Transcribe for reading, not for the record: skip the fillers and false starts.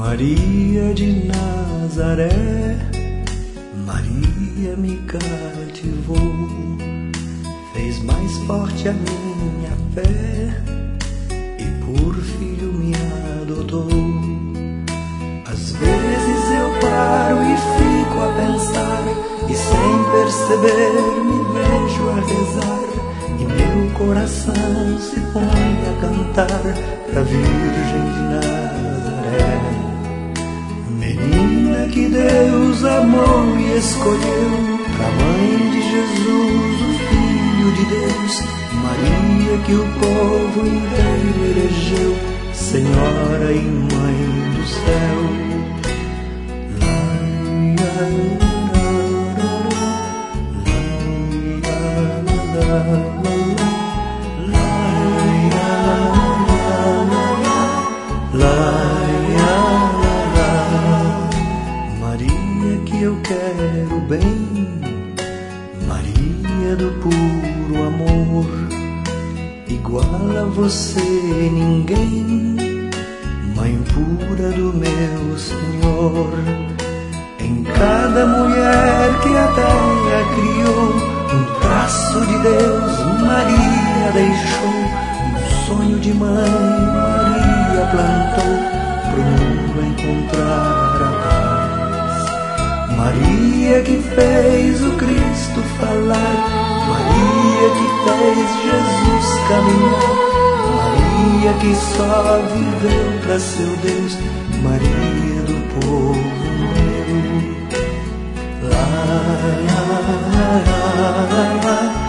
Maria de Nazaré, Maria me cativou, fez mais forte a minha fé e por filho me adotou. Às vezes eu paro e fico a pensar, e sem perceber me vejo a rezar, e meu coração se põe a cantar pra Virgem de Nazaré. Menina que Deus amou e escolheu pra Mãe de Jesus, o Filho de Deus, Maria que o povo inteiro elegeu, Senhora e Mãe do céu. Maria que eu quero bem, Maria do puro amor, igual a você ninguém, Mãe pura do meu Senhor. Em cada mulher que a terra criou, um traço de Deus Maria deixou, um sonho de mãe Maria plantou, pro mundo encontrar a paz. Maria que fez o Cristo falar, Maria que fez Jesus caminhar, Maria que só viveu pra seu Deus, Maria do povo meu. La la la la la.